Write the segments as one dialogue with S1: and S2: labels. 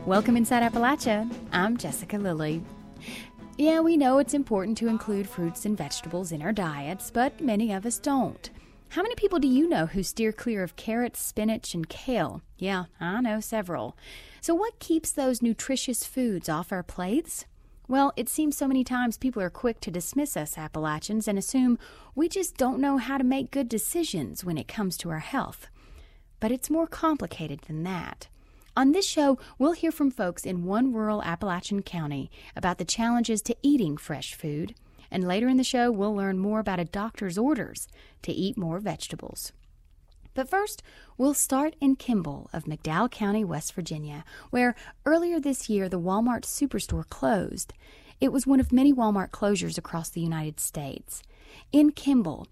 S1: Welcome inside Appalachia. I'm Jessica Lilly. Yeah, we know it's important to include fruits and vegetables in our diets, but many of us don't. How many people do you know who steer clear of carrots, spinach, and kale? Yeah, I know several. So what keeps those nutritious foods off our plates? Well, it seems so many times people are quick to dismiss us Appalachians and assume we just don't know how to make good decisions when it comes to our health. But it's more complicated than that. On this show, we'll hear from folks in one rural Appalachian county about the challenges to eating fresh food. And later in the show, we'll learn more about a doctor's orders to eat more vegetables. But first, we'll start in Kimball of McDowell County, West Virginia, where earlier this year the Walmart Superstore closed. It was one of many Walmart closures across the United States. In Kimball,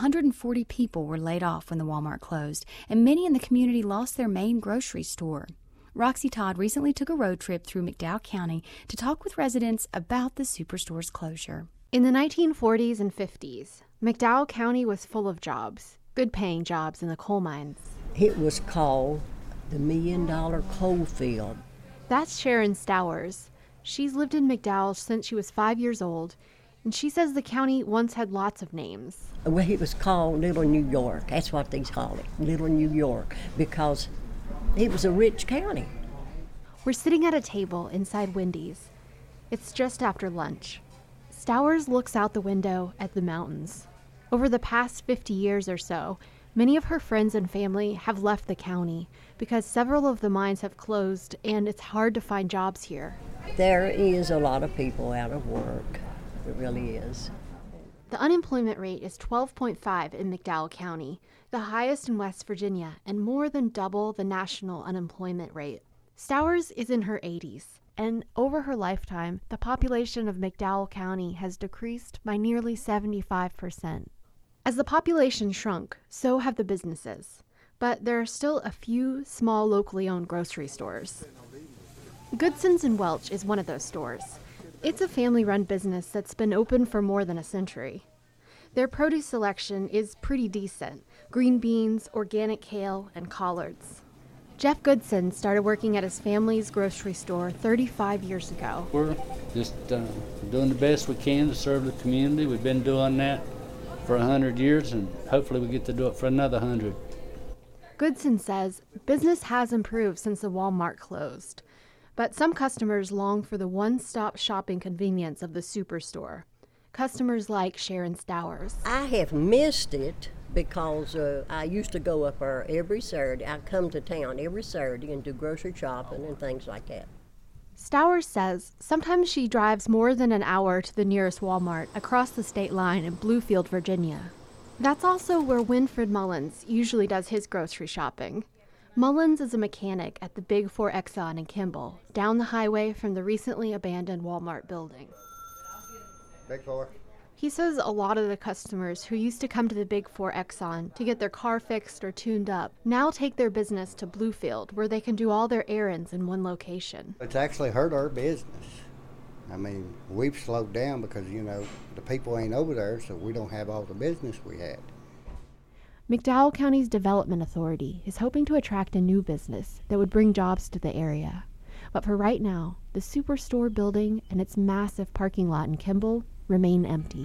S1: 140 people were laid off when the Walmart closed, and many in the community lost their main grocery store. Roxy Todd recently took a road trip through McDowell County to talk with residents about the Superstore's closure.
S2: In the 1940s and 50s, McDowell County was full of jobs, good-paying jobs in the coal mines.
S3: It was called the $1 Million Coal Field.
S2: That's Sharon Stowers. She's lived in McDowell since she was 5 years old, and she says the county once had lots of names.
S3: Well, it was called Little New York. That's what they call it, Little New York, because it was a rich county.
S2: We're sitting at a table inside Wendy's. It's just after lunch. Stowers looks out the window at the mountains. Over the past 50 years or so, many of her friends and family have left the county because several of the mines have closed and it's hard to find jobs here.
S3: There is a lot of people out of work. It really is.
S2: The unemployment rate is 12.5 in McDowell County, the highest in West Virginia and more than double the national unemployment rate. Stowers is in her 80s, and over her lifetime, the population of McDowell County has decreased by nearly 75%. As the population shrunk, so have the businesses, but there are still a few small locally owned grocery stores. Goodson's in Welch is one of those stores. It's a family-run business that's been open for more than a century. Their produce selection is pretty decent: green beans, organic kale, and collards. Jeff Goodson started working at his family's grocery store 35 years ago.
S4: We're just doing the best we can to serve the community. We've been doing that for 100 years, and hopefully we get to do it for another 100.
S2: Goodson says business has improved since the Walmart closed, but some customers long for the one-stop shopping convenience of the Superstore. Customers like Sharon Stowers.
S3: I have missed it because I used to go up there every Saturday. I come to town every Saturday and do grocery shopping and things like that.
S2: Stowers says sometimes she drives more than an hour to the nearest Walmart across the state line in Bluefield, Virginia. That's also where Winfred Mullins usually does his grocery shopping. Mullins is a mechanic at the Big 4 Exxon in Kimball, down the highway from the recently abandoned Walmart building.
S5: Big 4.
S2: He says a lot of the customers who used to come to the Big 4 Exxon to get their car fixed or tuned up now take their business to Bluefield, where they can do all their errands in one location.
S5: It's actually hurt our business. I mean, we've slowed down because, the people ain't over there, so we don't have all the business we had.
S2: McDowell County's Development Authority is hoping to attract a new business that would bring jobs to the area. But for right now, the Superstore building and its massive parking lot in Kimball remain empty.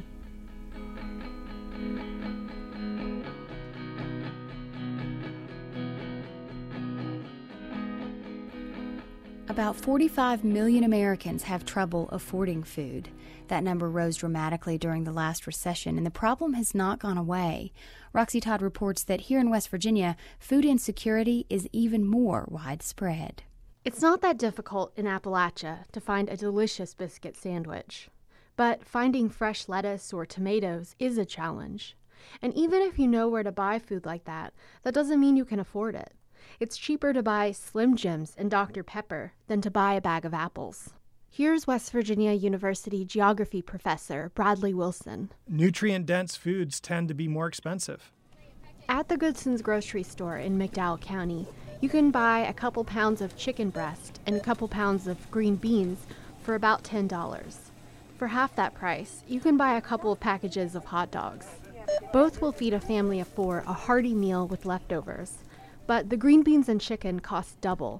S1: About 45 million Americans have trouble affording food. That number rose dramatically during the last recession, and the problem has not gone away. Roxy Todd reports that here in West Virginia, food insecurity is even more widespread.
S2: It's not that difficult in Appalachia to find a delicious biscuit sandwich. But finding fresh lettuce or tomatoes is a challenge. And even if you know where to buy food like that, that doesn't mean you can afford it. It's cheaper to buy Slim Jims and Dr. Pepper than to buy a bag of apples. Here's West Virginia University geography professor Bradley Wilson.
S6: Nutrient-dense foods tend to be more expensive.
S2: At the Goodson's grocery store in McDowell County, you can buy a couple pounds of chicken breast and a couple pounds of green beans for about $10. For half that price, you can buy a couple of packages of hot dogs. Both will feed a family of 4 a hearty meal with leftovers. But the green beans and chicken cost double,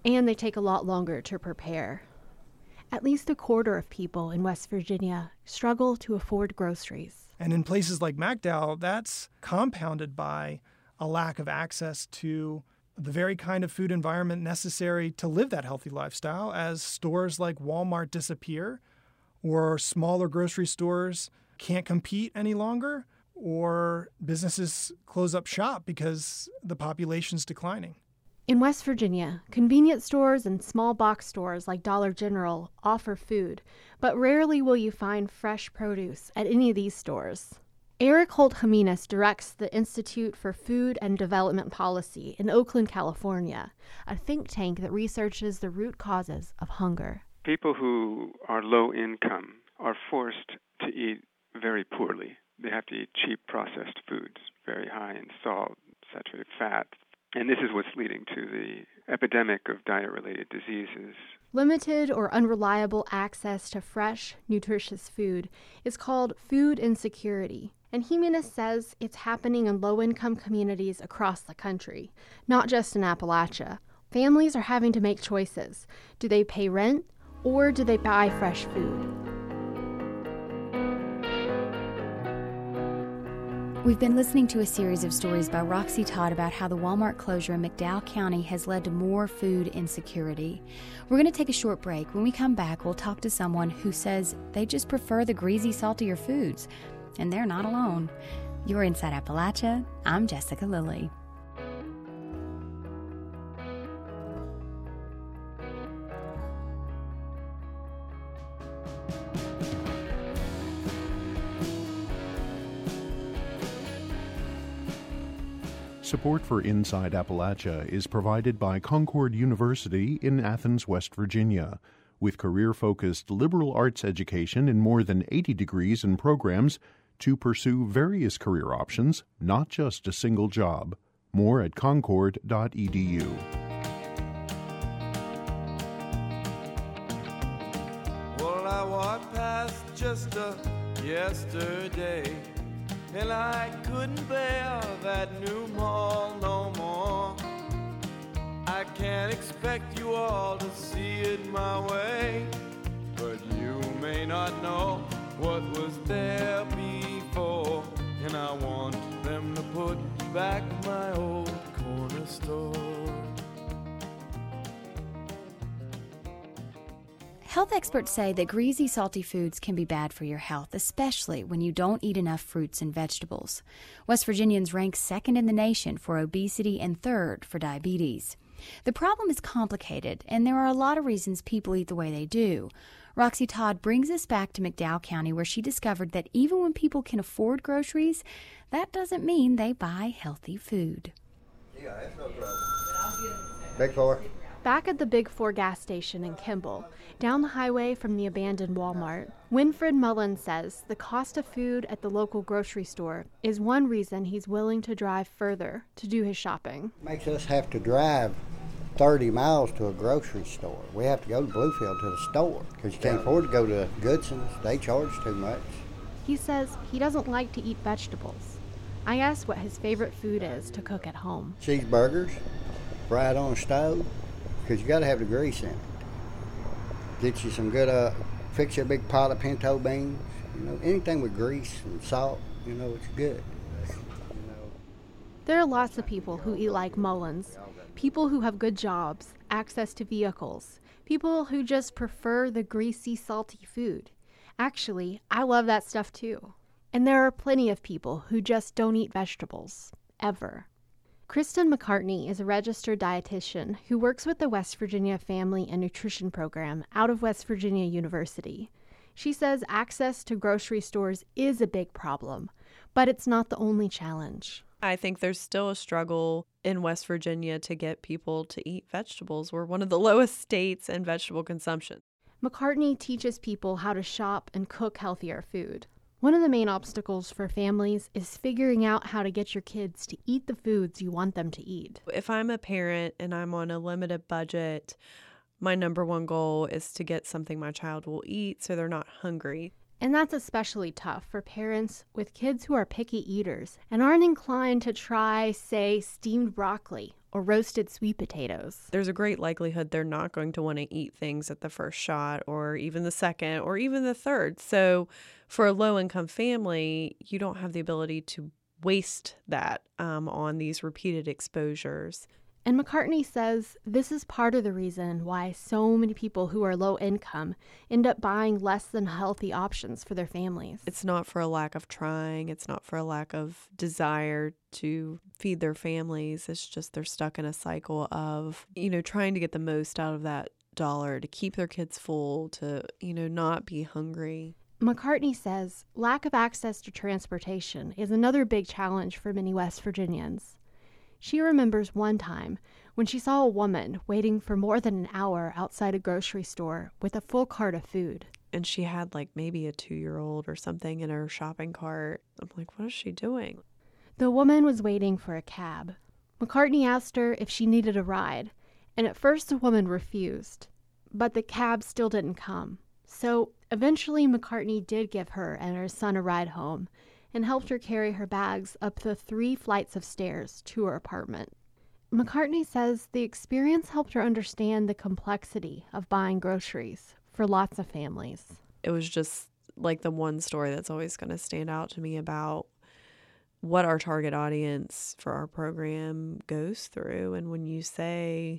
S2: and they take a lot longer to prepare. At least a quarter of people in West Virginia struggle to afford groceries.
S6: And in places like McDowell, that's compounded by a lack of access to the very kind of food environment necessary to live that healthy lifestyle, as stores like Walmart disappear, or smaller grocery stores can't compete any longer, or businesses close up shop because the population's declining.
S2: In West Virginia, convenience stores and small box stores like Dollar General offer food, but rarely will you find fresh produce at any of these stores. Eric Holt Jimenez directs the Institute for Food and Development Policy in Oakland, California, a think tank that researches the root causes of hunger.
S7: People who are low income are forced to eat very poorly. They have to eat cheap processed foods, very high in salt, saturated fat. And this is what's leading to the epidemic of diet-related diseases.
S2: Limited or unreliable access to fresh, nutritious food is called food insecurity. And Jimenez says it's happening in low-income communities across the country, not just in Appalachia. Families are having to make choices. Do they pay rent or do they buy fresh food?
S1: We've been listening to a series of stories by Roxy Todd about how the Walmart closure in McDowell County has led to more food insecurity. We're going to take a short break. When we come back, we'll talk to someone who says they just prefer the greasy, saltier foods. And they're not alone. You're Inside Appalachia. I'm Jessica Lilly.
S8: Support for Inside Appalachia is provided by Concord University in Athens, West Virginia. With career-focused liberal arts education in more than 80 degrees and programs to pursue various career options, not just a single job. More at concord.edu.
S9: Well, I walked past just yesterday, and I couldn't bear that new mall no more. I can't expect you all to see it my way, but you may not know what was there before, and I want them to put back my old corner store.
S1: Health experts say that greasy, salty foods can be bad for your health, especially when you don't eat enough fruits and vegetables. West Virginians rank second in the nation for obesity and third for diabetes. The problem is complicated, and there are a lot of reasons people eat the way they do. Roxy Todd brings us back to McDowell County, where she discovered that even when people can afford groceries, that doesn't mean they buy healthy food.
S5: Yeah, that's no problem. Big four.
S2: Back at the Big Four gas station in Kimball, down the highway from the abandoned Walmart, Winfred Mullen says the cost of food at the local grocery store is one reason he's willing to drive further to do his shopping.
S5: Makes us have to drive 30 miles to a grocery store. We have to go to Bluefield to the store because you can't afford to go to Goodson's. They charge too much.
S2: He says he doesn't like to eat vegetables. I asked what his favorite food is to cook at home.
S5: Cheeseburgers, fried on a stove, because you got to have the grease in it. Get you some good, fix you a big pot of pinto beans. You know, anything with grease and salt, you know, it's good.
S2: There are lots of people who eat like Mullins. People who have good jobs, access to vehicles. People who just prefer the greasy, salty food. Actually, I love that stuff too. And there are plenty of people who just don't eat vegetables, ever. Kristen McCartney is a registered dietitian who works with the West Virginia Family and Nutrition Program out of West Virginia University. She says access to grocery stores is a big problem, but it's not the only challenge.
S10: I think there's still a struggle in West Virginia to get people to eat vegetables. We're one of the lowest states in vegetable consumption.
S2: McCartney teaches people how to shop and cook healthier food. One of the main obstacles for families is figuring out how to get your kids to eat the foods you want them to eat.
S10: If I'm a parent and I'm on a limited budget, my number one goal is to get something my child will eat so they're not hungry.
S2: And that's especially tough for parents with kids who are picky eaters and aren't inclined to try, say, steamed broccoli or roasted sweet potatoes.
S10: There's a great likelihood they're not going to want to eat things at the first shot or even the second or even the third. So for a low-income family, you don't have the ability to waste that on these repeated exposures.
S2: And McCartney says this is part of the reason why so many people who are low income end up buying less than healthy options for their families.
S10: It's not for a lack of trying. It's not for a lack of desire to feed their families. It's just they're stuck in a cycle of, trying to get the most out of that dollar to keep their kids full, to, not be hungry.
S2: McCartney says lack of access to transportation is another big challenge for many West Virginians. She remembers one time when she saw a woman waiting for more than an hour outside a grocery store with a full cart of food.
S10: And she had maybe a 2-year-old or something in her shopping cart. I'm like, what is she doing?
S2: The woman was waiting for a cab. McCartney asked her if she needed a ride, and at first the woman refused, but the cab still didn't come. So eventually McCartney did give her and her son a ride home and helped her carry her bags up the 3 flights of stairs to her apartment. McCartney says the experience helped her understand the complexity of buying groceries for lots of families.
S10: It was just the one story that's always going to stand out to me about what our target audience for our program goes through. And when you say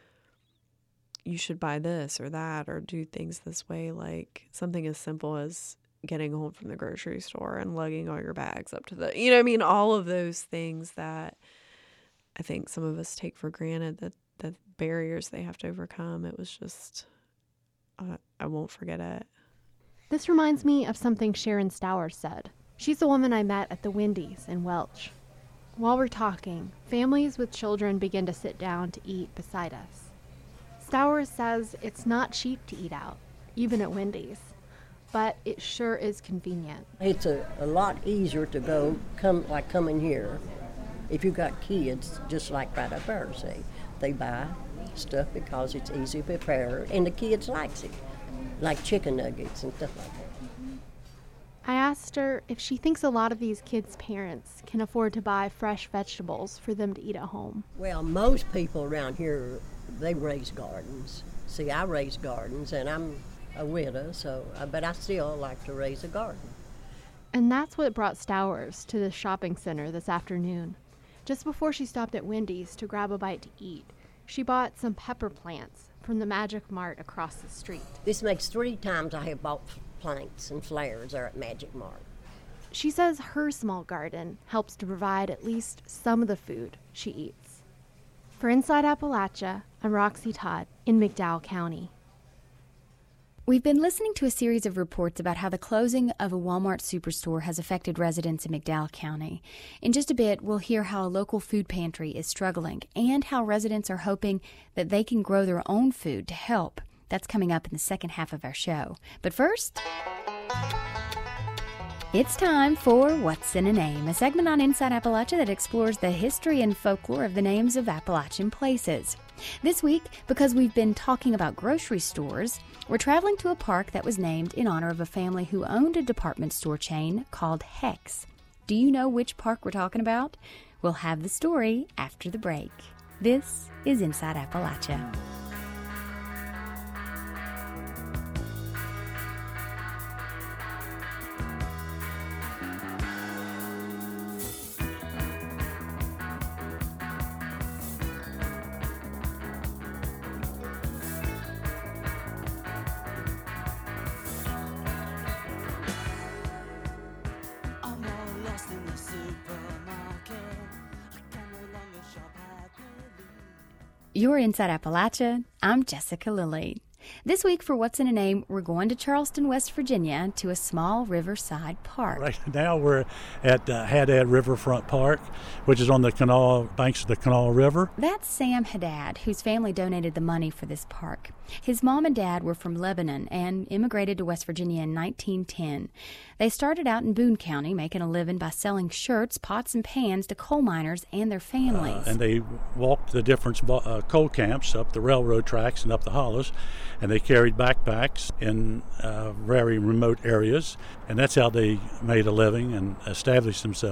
S10: you should buy this or that or do things this way, something as simple as getting home from the grocery store and lugging all your bags up to the, all of those things that I think some of us take for granted, that the barriers they have to overcome. It was just, I won't forget it.
S2: This reminds me of something Sharon Stowers said. She's the woman I met at the Wendy's in Welch. While we're talking, families with children begin to sit down to eat beside us. Stowers says it's not cheap to eat out, even at Wendy's, but it sure is convenient.
S3: It's a lot easier to come in here. If you got kids, just like right up there, say, they buy stuff because it's easy to prepare, and the kids likes it, like chicken nuggets and stuff like that.
S2: I asked her if she thinks a lot of these kids' parents can afford to buy fresh vegetables for them to eat at home.
S3: Well, most people around here, they raise gardens. See, I raise gardens, and I'm a widow, but I still like to raise a garden.
S2: And that's what brought Stowers to the shopping center this afternoon. Just before she stopped at Wendy's to grab a bite to eat, she bought some pepper plants from the Magic Mart across the street.
S3: This makes 3 times I have bought plants and flowers there at Magic Mart.
S2: She says her small garden helps to provide at least some of the food she eats. For Inside Appalachia, I'm Roxy Todd in McDowell County.
S1: We've been listening to a series of reports about how the closing of a Walmart superstore has affected residents in McDowell County. In just a bit, we'll hear how a local food pantry is struggling and how residents are hoping that they can grow their own food to help. That's coming up in the second half of our show. But first, it's time for What's in a Name, a segment on Inside Appalachia that explores the history and folklore of the names of Appalachian places. This week, because we've been talking about grocery stores, we're traveling to a park that was named in honor of a family who owned a department store chain called Hex. Do you know which park we're talking about? We'll have the story after the break. This is Inside Appalachia. You're Inside Appalachia. I'm Jessica Lilly. This week for What's in a Name, we're going to Charleston, West Virginia, to a small riverside park.
S11: Right now we're at Haddad Riverfront Park, which is on the banks of the Kanawha River.
S1: That's Sam Haddad, whose family donated the money for this park. His mom and dad were from Lebanon and immigrated to West Virginia in 1910. They started out in Boone County, making a living by selling shirts, pots, and pans to coal miners and their families.
S11: And they walked the different coal camps up the railroad tracks and up the hollows, and they carried backpacks in very remote areas, and that's how they made a living and established themselves.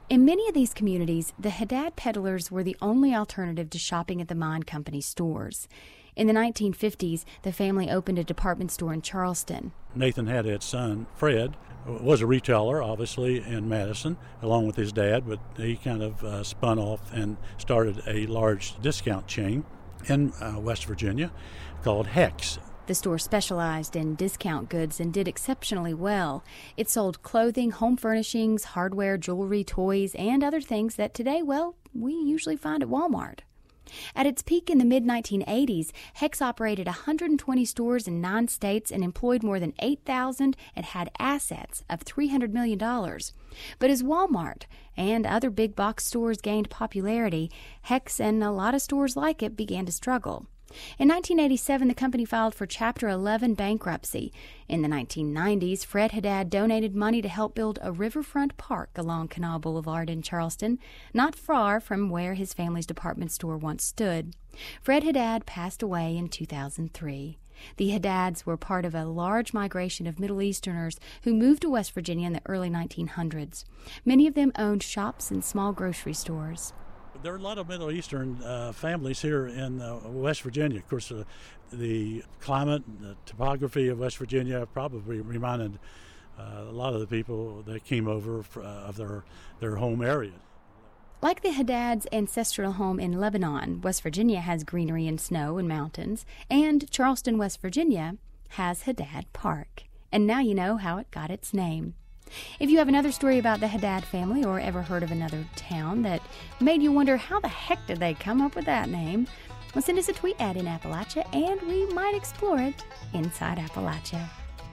S1: In many of these communities, the Haddad peddlers were the only alternative to shopping at the mine company stores. In the 1950s, the family opened a department store in Charleston.
S11: Nathan Haddad's son, Fred, was a retailer, obviously, in Madison, along with his dad, but he kind of spun off and started a large discount chain in West Virginia called Hex.
S1: The store specialized in discount goods and did exceptionally well. It sold clothing, home furnishings, hardware, jewelry, toys, and other things that today, well, we usually find at Walmart. At its peak in the mid-1980s, Hex operated 120 stores in 9 states and employed more than 8,000 and had assets of $300 million. But as Walmart and other big box stores gained popularity, Hex and a lot of stores like it began to struggle. In 1987, the company filed for Chapter 11 bankruptcy. In the 1990s, Fred Haddad donated money to help build a riverfront park along Canal Boulevard in Charleston, not far from where his family's department store once stood. Fred Haddad passed away in 2003. The Haddads were part of a large migration of Middle Easterners who moved to West Virginia in the early 1900s. Many of them owned shops and small grocery stores.
S11: There are a lot of Middle Eastern families here in West Virginia. Of course, the climate, the topography of West Virginia probably reminded a lot of the people that came over of their home area.
S1: Like the Haddad's ancestral home in Lebanon, West Virginia has greenery and snow and mountains, and Charleston, West Virginia has Haddad Park. And now you know how it got its name. If you have another story about the Haddad family or ever heard of another town that made you wonder how the heck did they come up with that name, well, send us a tweet at In Appalachia and we might explore it inside Appalachia.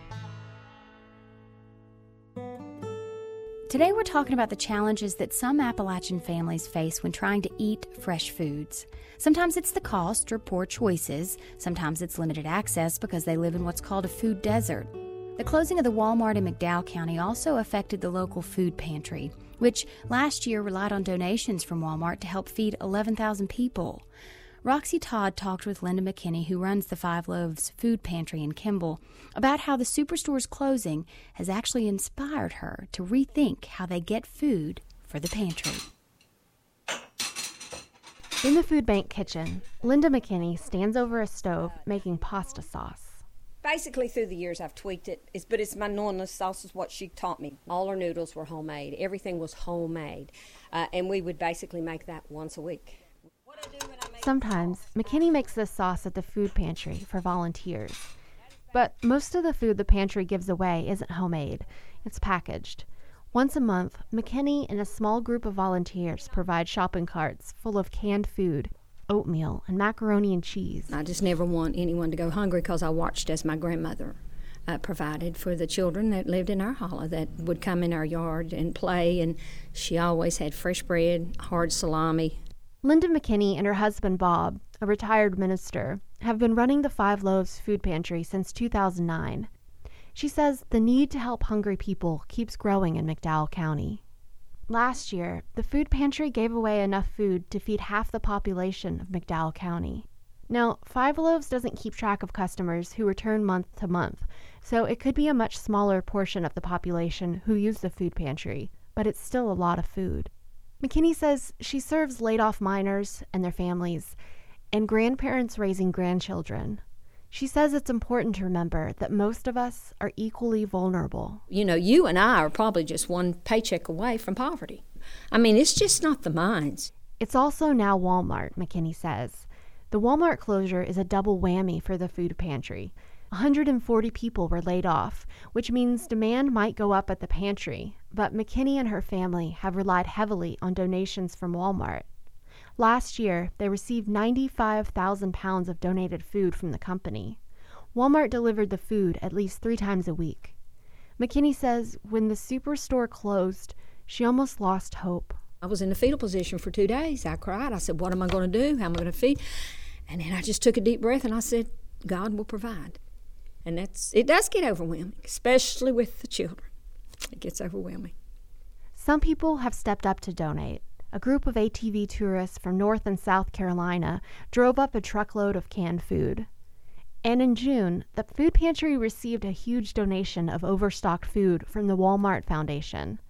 S1: Today we're talking about the challenges that some Appalachian families face when trying to eat fresh foods. Sometimes it's the cost or poor choices. Sometimes it's limited access because they live in what's called a food desert. The closing of the Walmart in McDowell County also affected the local food pantry, which last year relied on donations from Walmart to help feed 11,000 people. Roxy Todd talked with Linda McKinney, who runs the Five Loaves Food Pantry in Kimball, about how the superstore's closing has actually inspired her to rethink how they get food for the pantry.
S2: In the food bank kitchen, Linda McKinney stands over a stove making pasta sauce.
S12: Basically, through the years, I've tweaked it, but it's my nonna sauce is what she taught me. All our noodles were homemade. Everything was homemade. And we would basically make that once a week.
S2: Sometimes, McKinney makes this sauce at the food pantry for volunteers. But most of the food the pantry gives away isn't homemade. It's packaged. Once a month, McKinney and a small group of volunteers provide shopping carts full of canned food, oatmeal, and macaroni and cheese.
S12: I just never want anyone to go hungry because I watched as my grandmother provided for the children that lived in our hollow that would come in our yard and play, and she always had fresh bread, hard salami.
S2: Linda McKinney and her husband Bob, a retired minister, have been running the Five Loaves Food Pantry since 2009. She says the need to help hungry people keeps growing in McDowell County. Last year, the food pantry gave away enough food to feed half the population of McDowell County. Now, Five Loaves doesn't keep track of customers who return month to month, so it could be a much smaller portion of the population who use the food pantry, but it's still a lot of food. McKinney says she serves laid-off miners and their families, and grandparents raising grandchildren. She says it's important to remember that most of us are equally vulnerable.
S12: You know, you and I are probably just one paycheck away from poverty. I mean, it's just not the mines.
S2: It's also now Walmart, McKinney says. The Walmart closure is a double whammy for the food pantry. 140 people were laid off, which means demand might go up at the pantry, but McKinney and her family have relied heavily on donations from Walmart. Last year, they received 95,000 pounds of donated food from the company. Walmart delivered the food at least 3 times a week. McKinney says when the superstore closed, she almost lost hope.
S12: I was in the fetal position for 2 days. I cried. I said, what am I going to do? How am I going to feed? And then I just took a deep breath and I said, God will provide. And it does get overwhelming, especially with the children. It gets overwhelming.
S2: Some people have stepped up to donate. A group of ATV tourists from North and South Carolina drove up a truckload of canned food. And in June, the food pantry received a huge donation of overstocked food from the Walmart Foundation.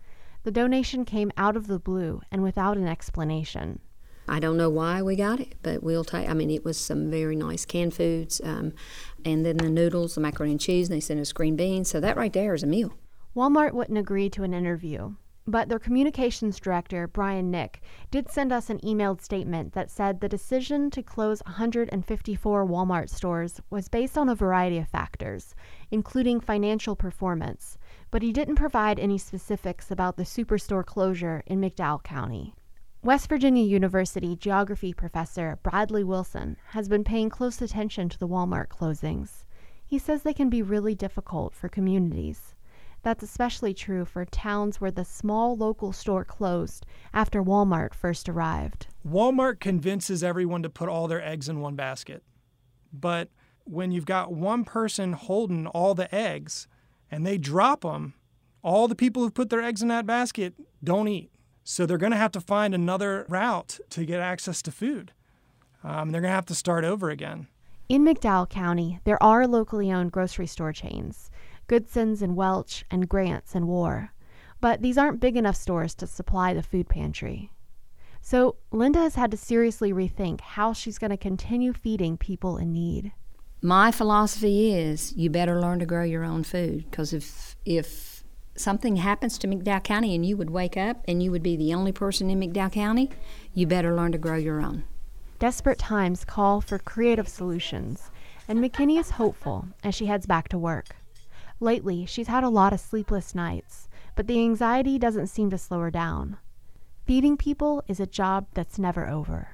S2: The donation came out of the blue and without an explanation.
S12: I don't know why we got it, but we'll take. I mean, it was some very nice canned foods, and then the noodles, the macaroni and cheese, and they sent us green beans. So that right there is a meal.
S2: Walmart wouldn't agree to an interview, but their communications director, Brian Nick, did send us an emailed statement that said the decision to close 154 Walmart stores was based on a variety of factors, including financial performance, but he didn't provide any specifics about the superstore closure in McDowell County. West Virginia University geography professor Bradley Wilson has been paying close attention to the Walmart closings. He says they can be really difficult for communities. That's especially true for towns where the small local store closed after Walmart first arrived.
S6: Walmart convinces everyone to put all their eggs in one basket. But when you've got one person holding all the eggs and they drop them, all the people who put their eggs in that basket don't eat. So they're going to have to find another route to get access to food. They're going to have to start over again.
S2: In McDowell County, there are locally owned grocery store chains, Goodson's and Welch and Grant's and War. But these aren't big enough stores to supply the food pantry. So Linda has had to seriously rethink how she's going to continue feeding people in need.
S12: My philosophy is you better learn to grow your own food, because if something happens to McDowell County and you would wake up and you would be the only person in McDowell County, you better learn to grow your own.
S2: Desperate times call for creative solutions, and McKinney is hopeful as she heads back to work. Lately, she's had a lot of sleepless nights, but the anxiety doesn't seem to slow her down. Feeding people is a job that's never over.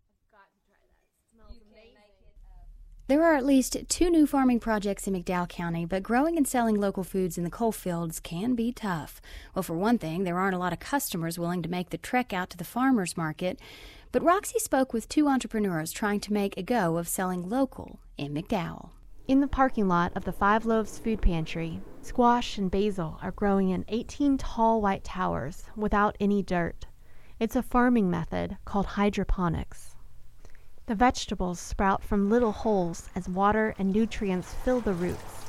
S1: There are at least 2 new farming projects in McDowell County, but growing and selling local foods in the coal fields can be tough. Well, for one thing, there aren't a lot of customers willing to make the trek out to the farmers market. But Roxy spoke with 2 entrepreneurs trying to make a go of selling local in McDowell.
S2: In the parking lot of the Five Loaves Food Pantry, squash and basil are growing in 18 tall white towers without any dirt. It's a farming method called hydroponics. The vegetables sprout from little holes as water and nutrients fill the roots.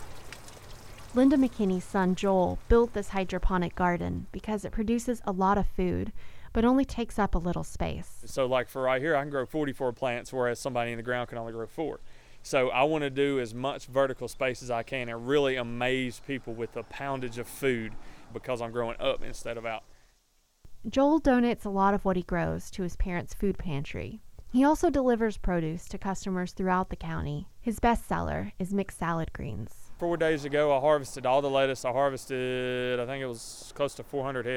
S2: Linda McKinney's son Joel built this hydroponic garden because it produces a lot of food, but only takes up a little space.
S13: So like for right here, I can grow 44 plants, whereas somebody in the ground can only grow 4. So I want to do as much vertical space as I can and really amaze people with the poundage of food because I'm growing up instead of out.
S2: Joel donates a lot of what he grows to his parents' food pantry. He also delivers produce to customers throughout the county. His best seller is mixed salad greens.
S13: 4 days ago, I harvested all the lettuce. I harvested, I think it was close to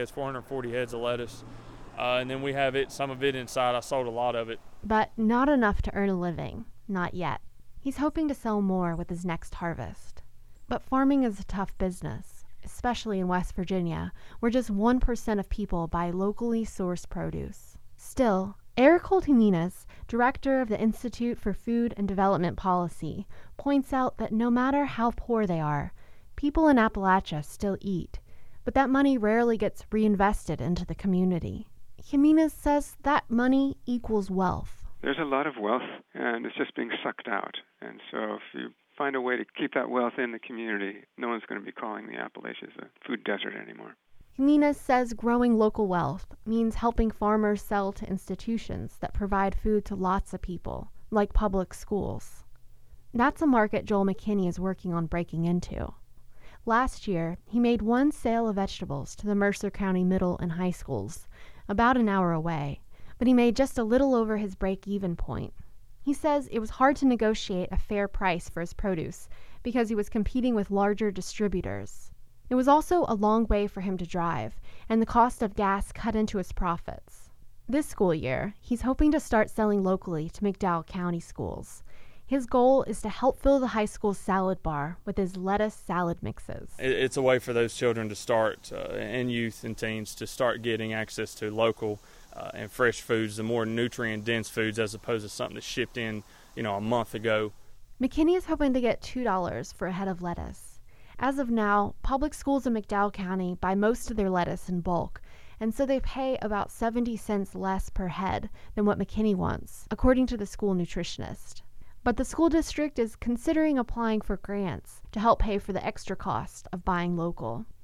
S13: 440 heads of lettuce. And then we have some of it inside. I sold a lot of it.
S2: But not enough to earn a living. Not yet. He's hoping to sell more with his next harvest. But farming is a tough business, especially in West Virginia, where just 1% of people buy locally sourced produce. Still, Eric Holt-Jimenez, director of the Institute for Food and Development Policy, points out that no matter how poor they are, people in Appalachia still eat, but that money rarely gets reinvested into the community. Jimenez says that money equals wealth.
S7: There's a lot of wealth, and it's just being sucked out. And so if you find a way to keep that wealth in the community, no one's going to be calling the Appalachians a food desert anymore.
S2: Jimenez says growing local wealth means helping farmers sell to institutions that provide food to lots of people, like public schools. That's a market Joel McKinney is working on breaking into. Last year, he made 1 sale of vegetables to the Mercer County middle and high schools, about an hour away, but he made just a little over his break-even point. He says it was hard to negotiate a fair price for his produce because he was competing with larger distributors. It was also a long way for him to drive, and the cost of gas cut into his profits. This school year, he's hoping to start selling locally to McDowell County schools. His goal is to help fill the high school's salad bar with his lettuce salad mixes.
S13: It's a way for those children to start, and youth and teens, to start getting access to local and fresh foods, the more nutrient-dense foods, as opposed to something that's shipped in, a month ago.
S2: McKinney is hoping to get $2 for a head of lettuce. As of now, public schools in McDowell County buy most of their lettuce in bulk, and so they pay about 70 cents less per head than what McKinney wants, according to the school nutritionist. But the school district is considering applying for grants to help pay for the extra cost of buying local.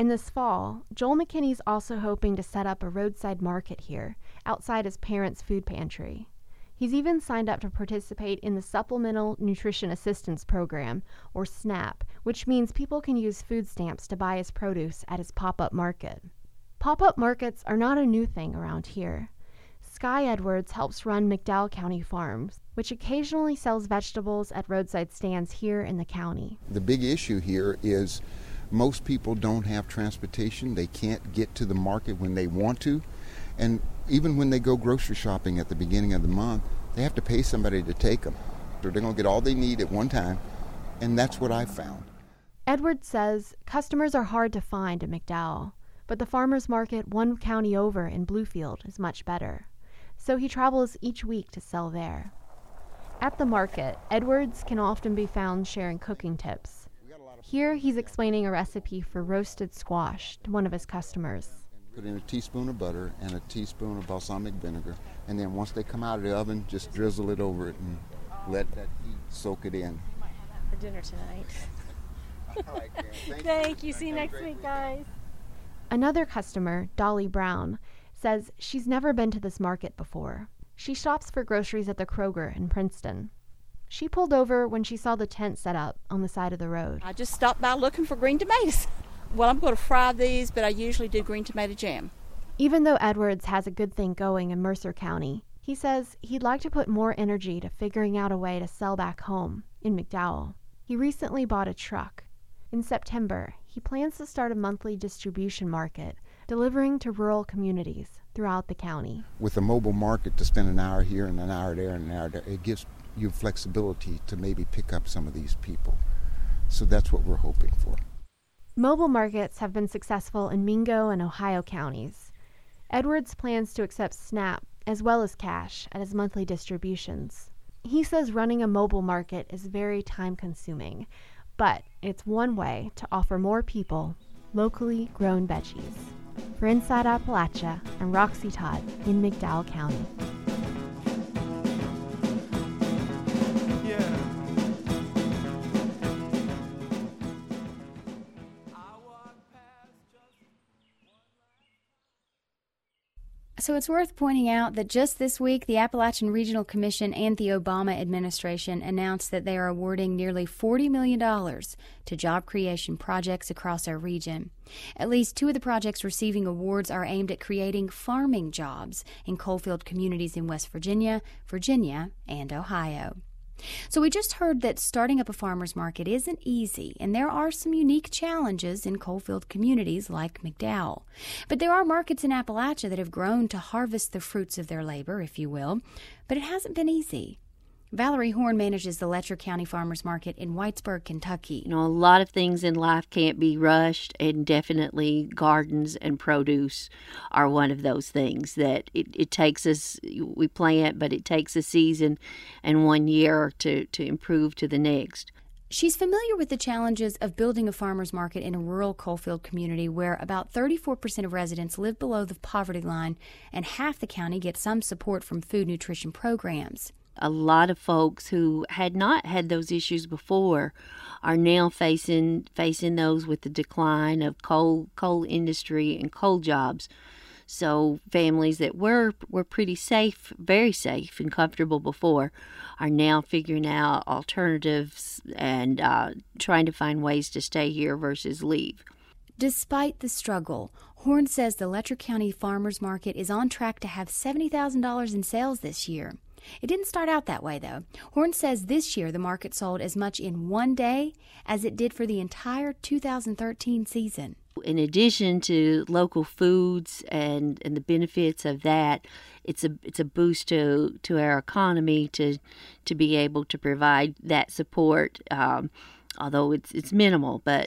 S2: And this fall, Joel McKinney's also hoping to set up a roadside market here, outside his parents' food pantry. He's even signed up to participate in the Supplemental Nutrition Assistance Program, or SNAP, which means people can use food stamps to buy his produce at his pop-up market. Pop-up markets are not a new thing around here. Sky Edwards helps run McDowell County Farms, which occasionally sells vegetables at roadside stands here in the county.
S14: The big issue here is most people don't have transportation. They can't get to the market when they want to. And even when they go grocery shopping at the beginning of the month, they have to pay somebody to take them. So they're going to get all they need at one time, and that's what I found.
S2: Edwards says customers are hard to find at McDowell, but the farmers market one county over in Bluefield is much better. So he travels each week to sell there. At the market, Edwards can often be found sharing cooking tips. Here, he's explaining a recipe for roasted squash to one of his customers.
S14: Put in a teaspoon of butter and a teaspoon of balsamic vinegar, and then once they come out of the oven, just drizzle it over it and let that heat soak it in.
S15: For dinner tonight.
S14: All right, Karen.
S15: Thank you. See you next week, guys.
S2: Another customer, Dolly Brown, says she's never been to this market before. She shops for groceries at the Kroger in Princeton. She pulled over when she saw the tent set up on the side of the road.
S16: I just stopped by looking for green tomatoes. Well, I'm going to fry these, but I usually do green tomato jam.
S2: Even though Edwards has a good thing going in Mercer County, he says he'd like to put more energy to figuring out a way to sell back home in McDowell. He recently bought a truck. In September, he plans to start a monthly distribution market, delivering to rural communities throughout the county.
S14: With a mobile market, to spend an hour here and an hour there and an hour there, it gives you flexibility to maybe pick up some of these people. So that's what we're hoping for.
S2: Mobile markets have been successful in Mingo and Ohio counties. Edwards plans to accept SNAP as well as cash at his monthly distributions. He says running a mobile market is very time-consuming, but it's one way to offer more people locally grown veggies. For Inside Appalachia, I'm Roxy Todd in McDowell County.
S1: So it's worth pointing out that just this week, the Appalachian Regional Commission and the Obama administration announced that they are awarding nearly $40 million to job creation projects across our region. At least 2 of the projects receiving awards are aimed at creating farming jobs in coalfield communities in West Virginia, and Ohio. So we just heard that starting up a farmer's market isn't easy, and there are some unique challenges in coalfield communities like McDowell. But there are markets in Appalachia that have grown to harvest the fruits of their labor, if you will, but it hasn't been easy. Valerie Horn manages the Letcher County Farmers Market in Whitesburg, Kentucky.
S17: You know, a lot of things in life can't be rushed, and definitely gardens and produce are one of those things that it takes us, we plant, but it takes a season and 1 year to improve to the next.
S1: She's familiar with the challenges of building a farmer's market in a rural coalfield community where about 34% of residents live below the poverty line and half the county gets some support from food nutrition programs.
S17: A lot of folks who had not had those issues before are now facing those with the decline of coal industry and coal jobs. So families that were pretty safe, very safe and comfortable before, are now figuring out alternatives and trying to find ways to stay here versus leave.
S1: Despite the struggle, Horn says the Letcher County Farmers Market is on track to have $70,000 in sales this year. It didn't start out that way, though. Horn says this year the market sold as much in one day as it did for the entire 2013 season.
S17: In addition to local foods and the benefits of that, it's a boost to our economy to be able to provide that support. Although it's minimal, but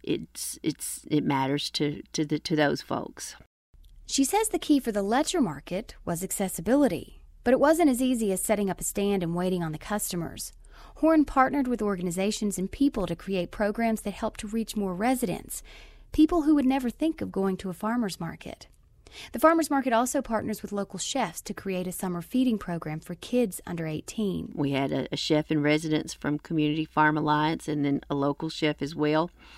S17: it matters to those folks.
S1: She says the key for the Letcher market was accessibility. But it wasn't as easy as setting up a stand and waiting on the customers. Horn partnered with organizations and people to create programs that helped to reach more residents, people who would never think of going to a farmer's market. The farmer's market also partners with local chefs to create a summer feeding program for kids under 18.
S17: We had a chef in residence from Community Farm Alliance and then a local chef as well,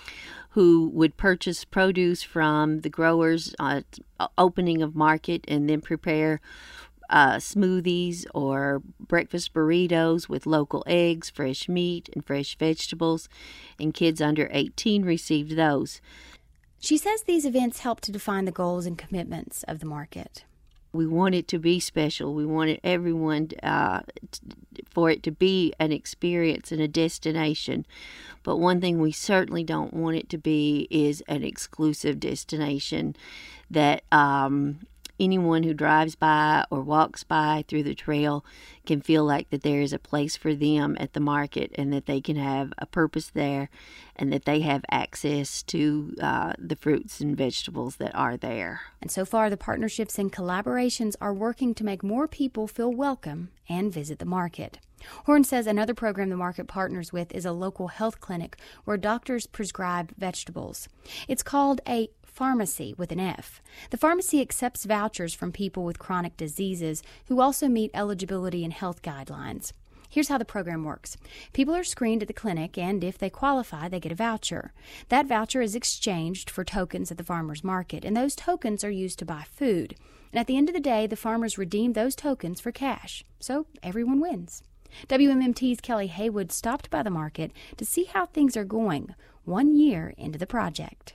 S17: who would purchase produce from the growers opening of market and then prepare smoothies or breakfast burritos with local eggs, fresh meat, and fresh vegetables, and kids under 18 received those.
S1: She says these events help to define the goals and commitments of the market.
S17: We want it to be special. We wanted everyone for it to be an experience and a destination. But one thing we certainly don't want it to be is an exclusive destination that anyone who drives by or walks by through the trail can feel like that there is a place for them at the market and that they can have a purpose there and that they have access to the fruits and vegetables that are there.
S1: And so far, the partnerships and collaborations are working to make more people feel welcome and visit the market. Horn says another program the market partners with is a local health clinic where doctors prescribe vegetables. It's called a pharmacy with an F. The pharmacy accepts vouchers from people with chronic diseases who also meet eligibility and health guidelines. Here's how the program works. People are screened at the clinic, and if they qualify, they get a voucher. That voucher is exchanged for tokens at the farmer's market, and those tokens are used to buy food. And at the end of the day, the farmers redeem those tokens for cash. So everyone wins. WMMT's Kelly Haywood stopped by the market to see how things are going 1 year into the project.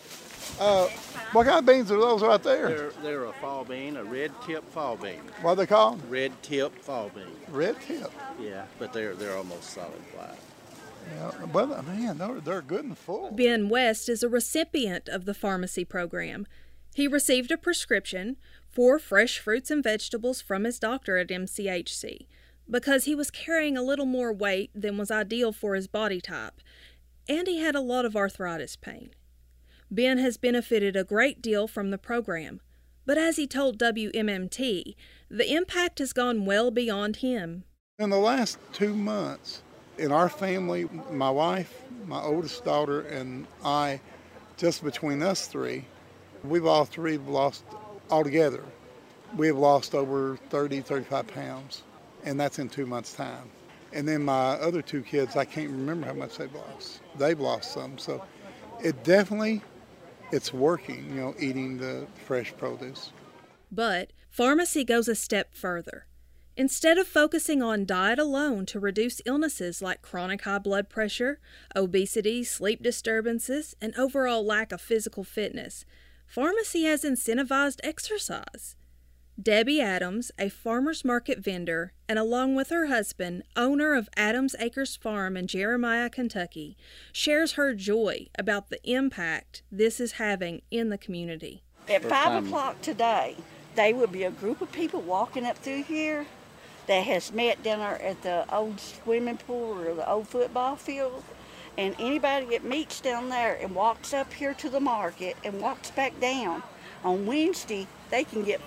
S18: What kind of beans are those right there?
S19: They're a fall bean, a red tip fall bean.
S18: What are they called?
S19: Red tip fall bean.
S18: Red tip?
S19: Yeah, but they're almost solid white.
S18: Yeah, but man, they're good and full.
S20: Ben West is a recipient of the pharmacy program. He received a prescription for fresh fruits and vegetables from his doctor at MCHC because he was carrying a little more weight than was ideal for his body type, and he had a lot of arthritis pain. Ben has benefited a great deal from the program, but as he told WMMT, the impact has gone well beyond him.
S18: In the last 2 months, in our family, my wife, my oldest daughter, and I, just between us three, we've all three lost altogether. We have lost over 30, 35 pounds, and that's in 2 months' time. And then my other two kids, I can't remember how much they've lost. They've lost some, so it definitely... it's working, eating the fresh produce.
S20: But pharmacy goes a step further. Instead of focusing on diet alone to reduce illnesses like chronic high blood pressure, obesity, sleep disturbances, and overall lack of physical fitness, pharmacy has incentivized exercise. Debbie Adams, a farmer's market vendor, and along with her husband, owner of Adams Acres Farm in Jeremiah, Kentucky, shares her joy about the impact this is having in the community.
S21: At 5 o'clock today, there will be a group of people walking up through here that has met down there at the old swimming pool or the old football field. And anybody that meets down there and walks up here to the market and walks back down, on Wednesday, they can get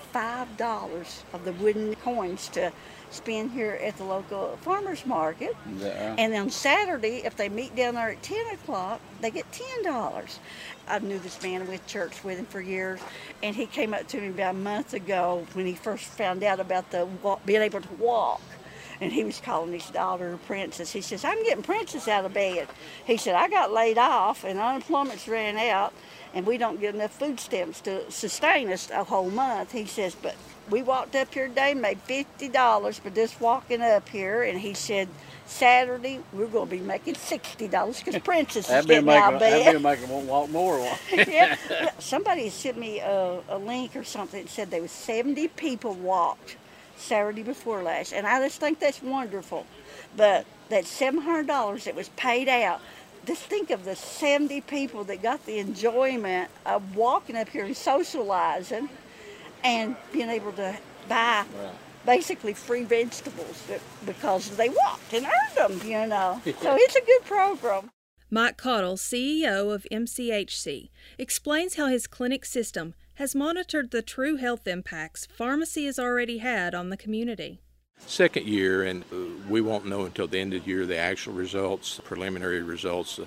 S21: $5 of the wooden coins to spend here at the local farmer's market. Yeah. And on Saturday, if they meet down there at 10 o'clock, they get $10. I knew this man, with church with him for years, and he came up to me about a month ago when he first found out about being able to walk. And he was calling his daughter Princess. He says, I'm getting Princess out of bed. He said, I got laid off and unemployment's ran out and we don't get enough food stamps to sustain us a whole month. He says, but we walked up here today and made $50 for just walking up here. And he said, Saturday, we're going to be making $60 because Princess is getting out of bed.
S19: That'd be making them walk more.
S21: Yeah. Somebody sent me a link or something that said there was 70 people walked Saturday before last, and I just think that's wonderful. But that $700 that was paid out, just think of the 70 people that got the enjoyment of walking up here and socializing and being able to buy basically free vegetables because they walked and earned them, So it's a good program.
S20: Mike Cottle, CEO of MCHC, explains how his clinic system has monitored the true health impacts pharmacy has already had on the community.
S22: Second year, and we won't know until the end of the year the actual results, preliminary results.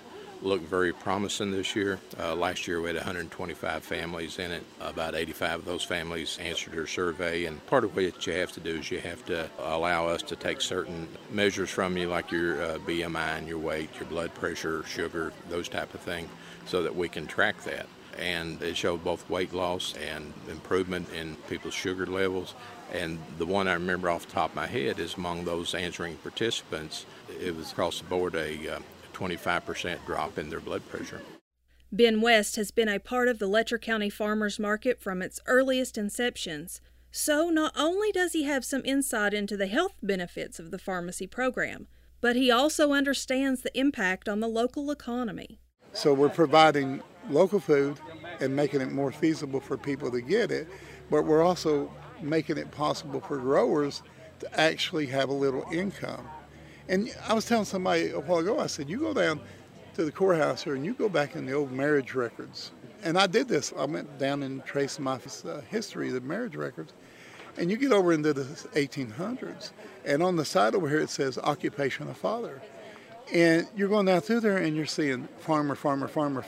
S4: look very promising this year. Last year we had 125 families in it. About 85 of those families answered their survey, and part of what you have to do is you have to allow us to take certain measures from you, like your BMI and your weight, your blood pressure, sugar, those type of things, so that we can track that. And it showed both weight loss and improvement in people's sugar levels. And the one I remember off the top of my head is among those answering participants, it was across the board a 25% drop in their blood pressure.
S20: Ben West has been a part of the Letcher County Farmers Market from its earliest inceptions. So not only does he have some insight into the health benefits of the pharmacy program, but he also understands the impact on the local economy.
S18: So we're providing local food and making it more feasible for people to get it, but we're also making it possible for growers to actually have a little income. And I was telling somebody a while ago, I said, you go down to the courthouse here and you go back in the old marriage records. And I did this. I went down and traced my history of the marriage records. And you get over into the 1800s. And on the side over here it says occupation of father. And you're going down through there and you're seeing farmer, clerk,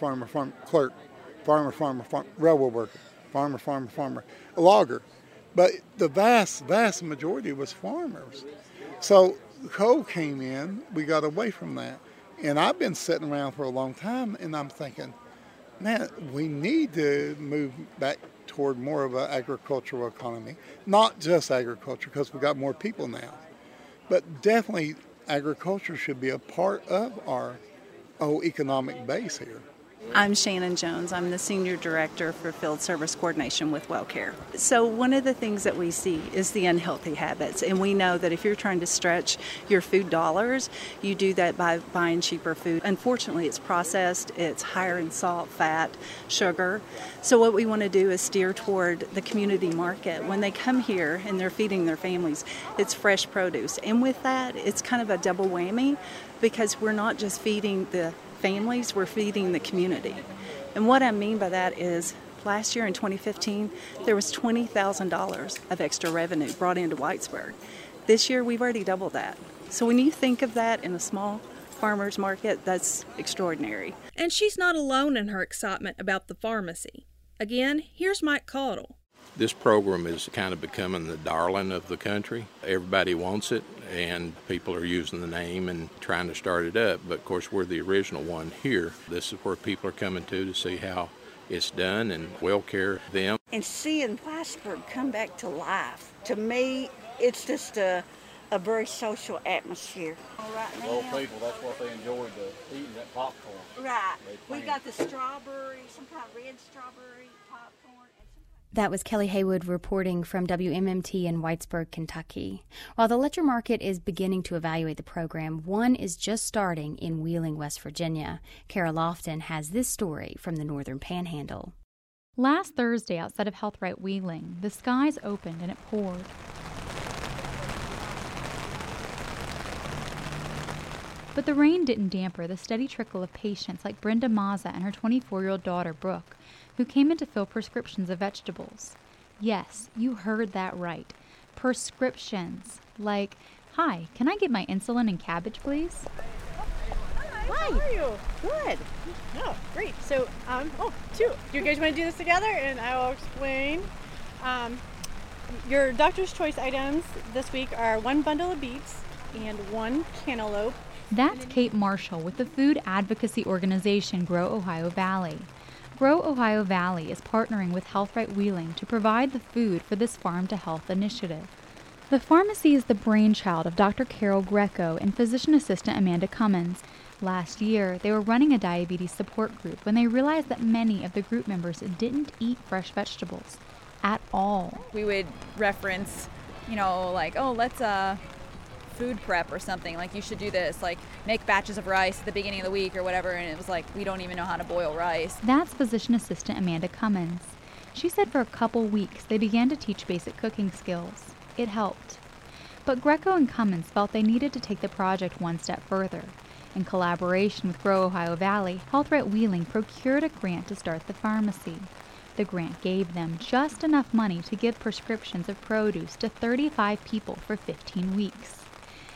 S18: farmer, railroad worker, farmer, a logger. But the vast majority was farmers. So coal came in, we got away from that. And I've been sitting around for a long time and I'm thinking, man, we need to move back toward more of an agricultural economy. Not just agriculture, because we've got more people now. But definitely agriculture should be a part of our whole economic base here.
S22: I'm Shannon Jones. I'm the Senior Director for Field Service Coordination with WellCare. So one of the things that we see is the unhealthy habits, and we know that if you're trying to stretch your food dollars, you do that by buying cheaper food. Unfortunately, it's processed, it's higher in salt, fat, sugar. So what we want to do is steer toward the community market. When they come here and they're feeding their families, it's fresh produce. And with that, it's kind of a double whammy because we're not just feeding the families, we're feeding the community. And what I mean by that is last year in 2015, there was $20,000 of extra revenue brought into Whitesburg. This year, we've already doubled that. So when you think of that in a small farmer's market, that's extraordinary.
S20: And she's not alone in her excitement about the pharmacy. Again, here's Mike Caudle.
S4: This program is kind of becoming the darling of the country. Everybody wants it, and people are using the name and trying to start it up. But, of course, we're the original one here. This is where people are coming to see how it's done and WellCare them.
S21: And seeing Whitesburg come back to life, to me, it's just a very social atmosphere. Right now,
S19: old people, that's what they enjoyed, eating that popcorn.
S21: Right. We got the strawberry, some kind of red strawberry popcorn.
S1: That was Kelly Haywood reporting from WMMT in Whitesburg, Kentucky. While the Letcher Market is beginning to evaluate the program, one is just starting in Wheeling, West Virginia. Kara Lofton has this story from the Northern Panhandle.
S23: Last Thursday outside of HealthRight Wheeling, the skies opened and it poured. But the rain didn't damper the steady trickle of patients like Brenda Mazza and her 24-year-old daughter, Brooke, who came in to fill prescriptions of vegetables. Yes, you heard that right. Prescriptions. Like, hi, can I get my insulin and cabbage, please?
S15: Hi. How are you? Good. Oh, great. So, two. Do you guys want to do this together? And I will explain. Your doctor's choice items this week are 1 bundle of beets and 1 cantaloupe.
S23: That's Kate Marshall with the food advocacy organization Grow Ohio Valley. Grow Ohio Valley is partnering with HealthRight Wheeling to provide the food for this Farm to Health initiative. The pharmacy is the brainchild of Dr. Carol Greco and physician assistant Amanda Cummins. Last year, they were running a diabetes support group when they realized that many of the group members didn't eat fresh vegetables at all.
S24: We would reference, like, let's food prep or something, like you should do this, like make batches of rice at the beginning of the week or whatever, and it was like we don't even know how to boil rice.
S23: That's physician assistant Amanda Cummins. She said for a couple weeks they began to teach basic cooking skills. It helped. But Greco and Cummins felt they needed to take the project one step further. In collaboration with Grow Ohio Valley, HealthRight Wheeling procured a grant to start the pharmacy. The grant gave them just enough money to give prescriptions of produce to 35 people for 15 weeks. At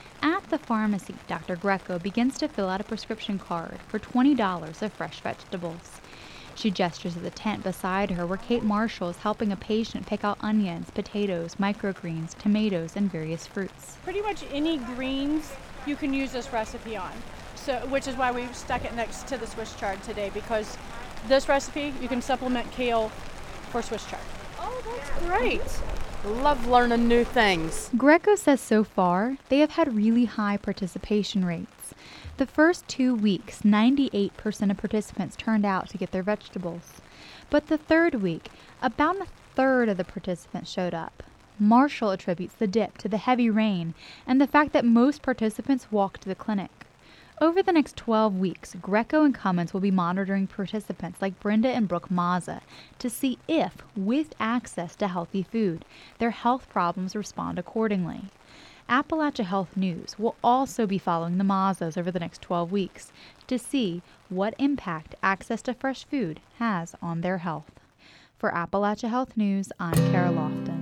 S23: the pharmacy, Dr. Greco begins to fill out a prescription card for $20 of fresh vegetables. She gestures at the tent beside her where Kate Marshall is helping a patient pick out onions, potatoes, microgreens, tomatoes, and various fruits.
S15: Pretty much any greens you can use this recipe on, so which is why we stuck it next to the Swiss chard today, because this recipe you can supplement kale for Swiss chard.
S2: Oh, that's great. Love learning new things.
S23: Greco says so far they have had really high participation rates. The first 2 weeks, 98% of participants turned out to get their vegetables. But the third week, about a third of the participants showed up. Marshall attributes the dip to the heavy rain and the fact that most participants walked to the clinic. Over the next 12 weeks, Greco and Cummins will be monitoring participants like Brenda and Brooke Mazza to see if, with access to healthy food, their health problems respond accordingly. Appalachia Health News will also be following the Mazzas over the next 12 weeks to see what impact access to fresh food has on their health. For Appalachia Health News, I'm Kara Lofton.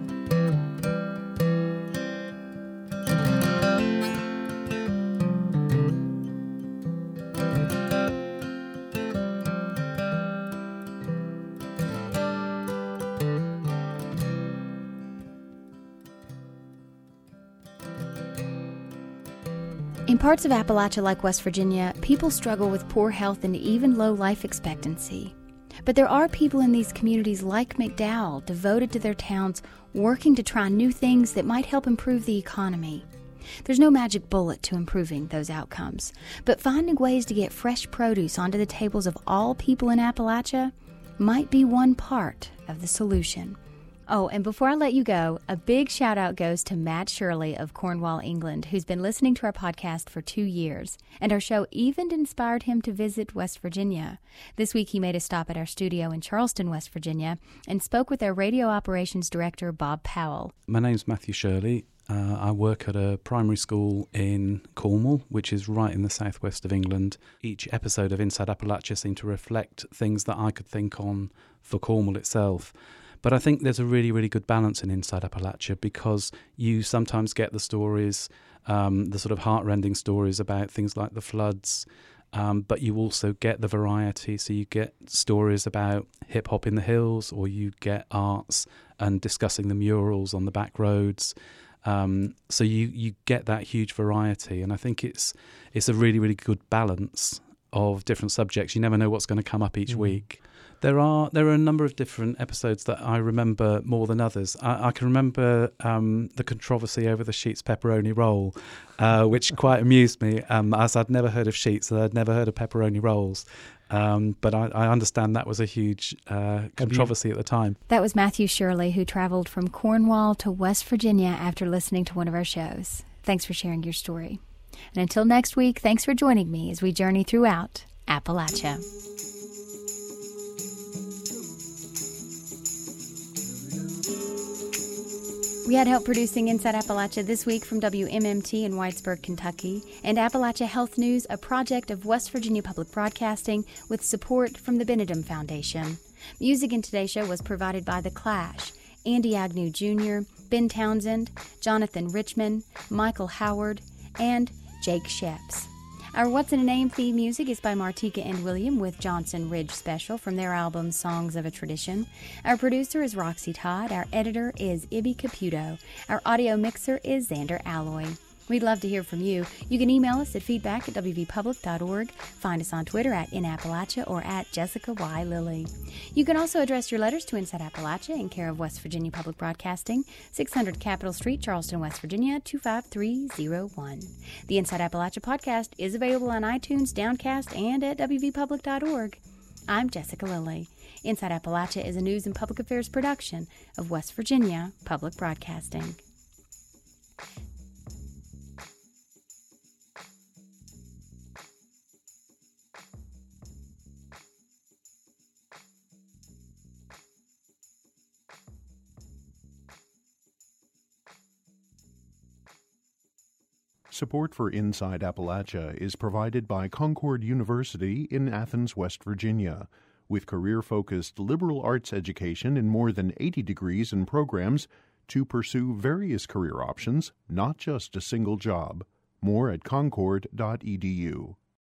S1: In parts of Appalachia like West Virginia, people struggle with poor health and even low life expectancy. But there are people in these communities like McDowell, devoted to their towns, working to try new things that might help improve the economy. There's no magic bullet to improving those outcomes, but finding ways to get fresh produce onto the tables of all people in Appalachia might be one part of the solution. Oh, and before I let you go, a big shout out goes to Matt Shirley of Cornwall, England, who's been listening to our podcast for 2 years, and our show even inspired him to visit West Virginia. This week he made a stop at our studio in Charleston, West Virginia, and spoke with our radio operations director, Bob Powell.
S5: My name's Matthew Shirley. I work at a primary school in Cornwall, which is right in the southwest of England. Each episode of Inside Appalachia seemed to reflect things that I could think on for Cornwall itself. But I think there's a really, really good balance in Inside Appalachia, because you sometimes get the stories, the sort of heart-rending stories about things like the floods, but you also get the variety. So you get stories about hip-hop in the hills, or you get arts and discussing the murals on the back roads. So you get that huge variety, and I think it's a really, really good balance of different subjects. You never know what's going to come up each week. There are a number of different episodes that I remember more than others. I can remember the controversy over the Sheetz pepperoni roll, which quite amused me, as I'd never heard of Sheetz and I'd never heard of pepperoni rolls. But I understand that was a huge controversy at the time.
S1: That was Matthew Shirley, who traveled from Cornwall to West Virginia after listening to one of our shows. Thanks for sharing your story. And until next week, thanks for joining me as we journey throughout Appalachia. We had help producing Inside Appalachia this week from WMMT in Whitesburg, Kentucky, and Appalachia Health News, a project of West Virginia Public Broadcasting with support from the Benedum Foundation. Music in today's show was provided by The Clash, Andy Agnew Jr., Ben Townsend, Jonathan Richmond, Michael Howard, and Jake Sheps. Our What's in a Name theme music is by Martika and William with Johnson Ridge Special from their album Songs of a Tradition. Our producer is Roxy Todd. Our editor is Ibby Caputo. Our audio mixer is Xander Alloy. We'd love to hear from you. You can email us at feedback@wvpublic.org. Find us on Twitter @InAppalachia or @JessicaYLilly. You can also address your letters to Inside Appalachia in care of West Virginia Public Broadcasting, 600 Capitol Street, Charleston, West Virginia, 25301. The Inside Appalachia podcast is available on iTunes, Downcast, and at wvpublic.org. I'm Jessica Lilly. Inside Appalachia is a news and public affairs production of West Virginia Public Broadcasting.
S8: Support for Inside Appalachia is provided by Concord University in Athens, West Virginia, with career-focused liberal arts education in more than 80 degrees and programs to pursue various career options, not just a single job. More at concord.edu.